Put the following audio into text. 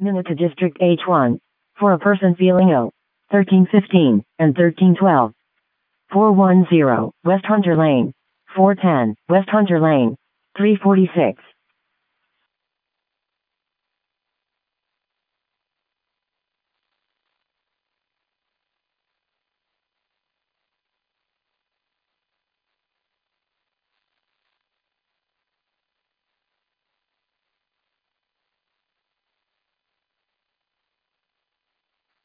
Minata District H1. For a person feeling ill. 1315 and 1312. 410 West Hunter Lane. 410 West Hunter Lane. 346